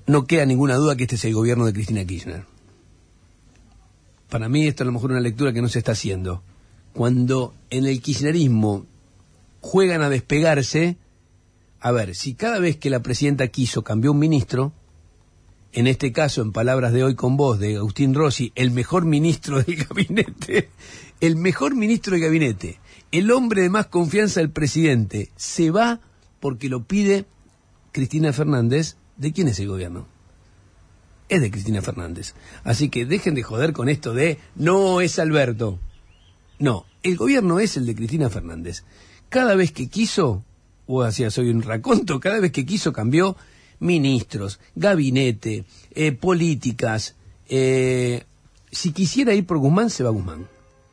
no queda ninguna duda que este es el gobierno de Cristina Kirchner. Para mí esto a lo mejor es una lectura que no se está haciendo. Cuando en el kirchnerismo juegan a despegarse, a ver, si cada vez que la presidenta quiso cambió un ministro, en este caso, en palabras de Hoy con Vos, de Agustín Rossi, el mejor ministro del gabinete, el hombre de más confianza del presidente, se va porque lo pide Cristina Fernández. ¿De quién es el gobierno? Es de Cristina Fernández. Así que dejen de joder con esto de no es Alberto. No, el gobierno es el de Cristina Fernández. Cada vez que quiso, vos hacías soy un raconto, cada vez que quiso cambió ministros, gabinete, políticas. Si quisiera ir por Guzmán, se va Guzmán.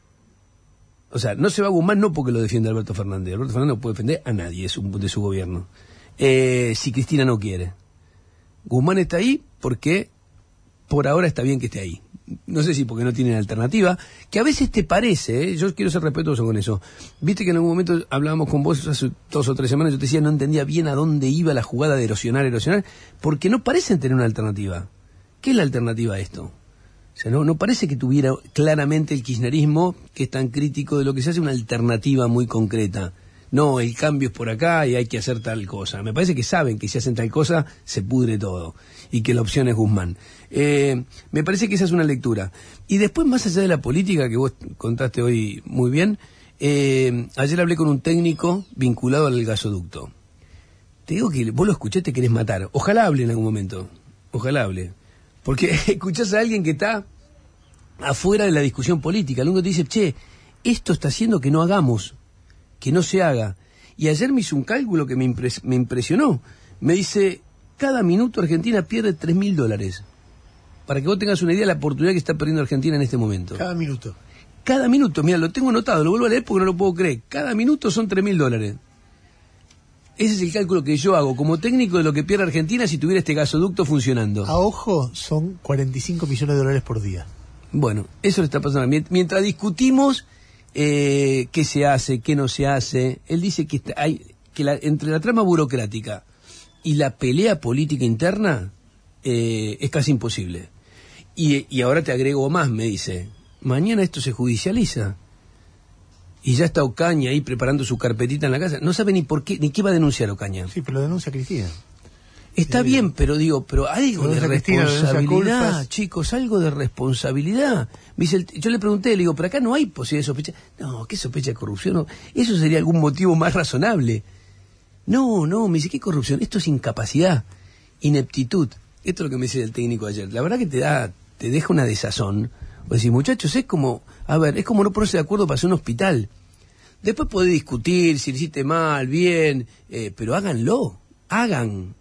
O sea, no se va Guzmán no porque lo defiende Alberto Fernández. Alberto Fernández no puede defender a nadie de su gobierno. Si Cristina no quiere. Guzmán está ahí porque por ahora está bien que esté ahí. No sé si porque no tienen alternativa, que a veces te parece, yo quiero ser respetuoso con eso. Viste que en algún momento hablábamos con vos hace 2 o 3 semanas, yo te decía no entendía bien a dónde iba la jugada de erosionar, porque no parecen tener una alternativa. ¿Qué es la alternativa a esto? O sea, no parece que tuviera claramente el kirchnerismo, que es tan crítico de lo que se hace, una alternativa muy concreta. No, el cambio es por acá y hay que hacer tal cosa. Me parece que saben que si hacen tal cosa se pudre todo y que la opción es Guzmán. Me parece que esa es una lectura. Y después, más allá de la política, que vos contaste hoy muy bien, ayer hablé con un técnico vinculado al gasoducto. Te digo que vos lo escuché, te querés matar. Ojalá hable en algún momento. Ojalá hable. Porque escuchás a alguien que está afuera de la discusión política. Luego te dice, che, esto está haciendo que no hagamos, que no se haga. Y ayer me hizo un cálculo que me impresionó. Me dice, cada minuto Argentina pierde $3.000. Para que vos tengas una idea de la oportunidad que está perdiendo Argentina en este momento. Cada minuto. Cada minuto, mira, lo tengo anotado, lo vuelvo a leer porque no lo puedo creer. Cada minuto son $3.000. Ese es el cálculo que yo hago como técnico de lo que pierde Argentina si tuviera este gasoducto funcionando. A ojo, son $45 millones por día. Bueno, eso le está pasando. Mientras discutimos qué se hace, qué no se hace, él dice que entre la trama burocrática y la pelea política interna es casi imposible. Y ahora te agrego más, me dice, mañana esto se judicializa. Y ya está Ocaña ahí preparando su carpetita en la casa. No sabe ni por qué, ni qué va a denunciar Ocaña. Sí, pero lo denuncia Cristina. Está bien, pero algo de responsabilidad, chicos, algo de responsabilidad. Me dice, yo le pregunté, le digo, pero acá no hay posibilidad de sospecha. No, ¿qué sospecha de corrupción? No, eso sería algún motivo más razonable. No, me dice, ¿qué corrupción? Esto es incapacidad, ineptitud. Esto es lo que me dice el técnico ayer. La verdad que te deja una desazón. O decir, muchachos, es como no ponerse de acuerdo para hacer un hospital. Después podés discutir si lo hiciste mal, bien, pero háganlo, hagan.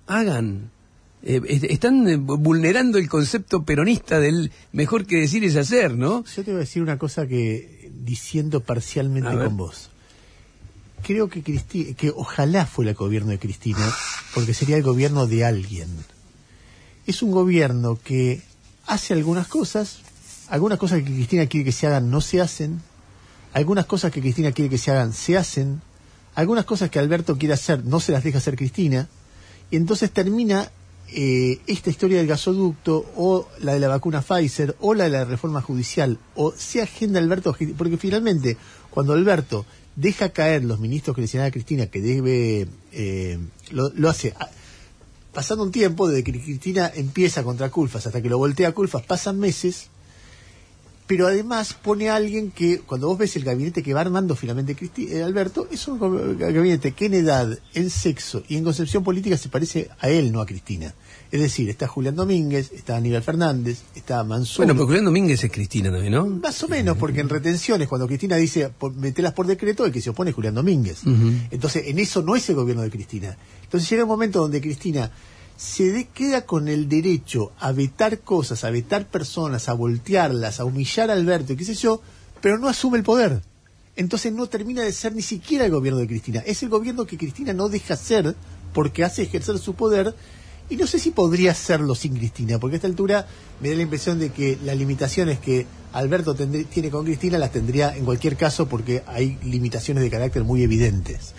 Están vulnerando el concepto peronista del mejor que decir es hacer, ¿no? Yo te voy a decir una cosa que diciendo parcialmente con vos. Creo que ojalá fuera el gobierno de Cristina, porque sería el gobierno de alguien. Es un gobierno que hace algunas cosas que Cristina quiere que se hagan no se hacen, algunas cosas que Cristina quiere que se hagan se hacen, algunas cosas que Alberto quiere hacer no se las deja hacer Cristina, y entonces termina esta historia del gasoducto, o la de la vacuna Pfizer, o la de la reforma judicial, o sea agenda Alberto, porque finalmente cuando Alberto deja caer los ministros que le señala a Cristina que debe, lo hace pasando un tiempo desde que Cristina empieza contra Culfas hasta que lo voltea a Culfas, pasan meses, pero además pone a alguien que, cuando vos ves el gabinete que va armando finalmente Alberto, es un gabinete que en edad, en sexo y en concepción política se parece a él, no a Cristina. Es decir, está Julián Domínguez, está Aníbal Fernández, está Mansur. Bueno, pero Julián Domínguez es Cristina también, ¿no? Más o menos, porque en retenciones, cuando Cristina dice metelas por decreto, el que se opone es Julián Domínguez. Entonces, en eso no es el gobierno de Cristina. Entonces llega un momento donde Cristina queda con el derecho a vetar cosas, a vetar personas, a voltearlas, a humillar a Alberto, qué sé yo, pero no asume el poder. Entonces no termina de ser ni siquiera el gobierno de Cristina. Es el gobierno que Cristina no deja ser porque hace ejercer su poder, y no sé si podría hacerlo sin Cristina, porque a esta altura me da la impresión de que las limitaciones que Alberto tiene con Cristina las tendría en cualquier caso, porque hay limitaciones de carácter muy evidentes.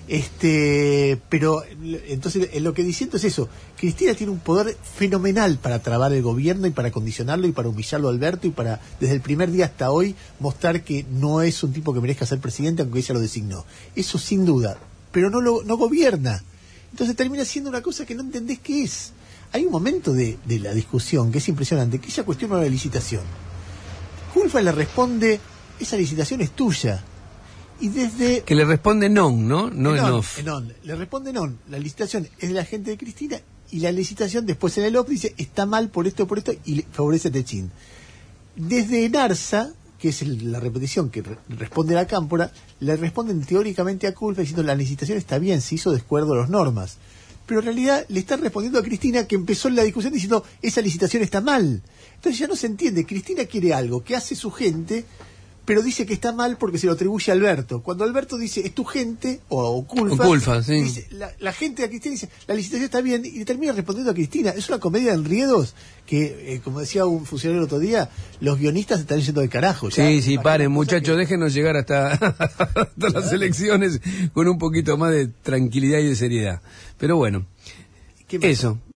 Pero entonces lo que diciendo es eso. Cristina tiene un poder fenomenal para trabar el gobierno y para condicionarlo y para humillarlo a Alberto y para, desde el primer día hasta hoy, mostrar que no es un tipo que merezca ser presidente, aunque ella lo designó. Eso sin duda. Pero no gobierna. Entonces termina siendo una cosa que no entendés qué es. Hay un momento de la discusión que es impresionante, que ella cuestiona la licitación. Culfas le responde, esa licitación es tuya. Y desde... Que le responde non, ¿no? No en off. Le responde non. La licitación es de la gente de Cristina y la licitación después en el off dice está mal por esto y favorece a Techín. Desde Enarsa, que es la repetición que responde a la Cámpora, le responden teóricamente a Culfas diciendo la licitación está bien, se hizo de acuerdo a las normas. Pero en realidad le están respondiendo a Cristina, que empezó la discusión diciendo esa licitación está mal. Entonces ya no se entiende. Cristina quiere algo que hace su gente, pero dice que está mal porque se lo atribuye a Alberto. Cuando Alberto dice es tu gente, o Culfas, sí. Dice, la gente de Cristina dice la licitación está bien y le termina respondiendo a Cristina. Es una comedia de enriedos que, como decía un funcionario el otro día, los guionistas están yendo de carajo. Ya, sí, paren muchachos, déjenos llegar hasta las elecciones con un poquito más de tranquilidad y de seriedad. Pero bueno, eso.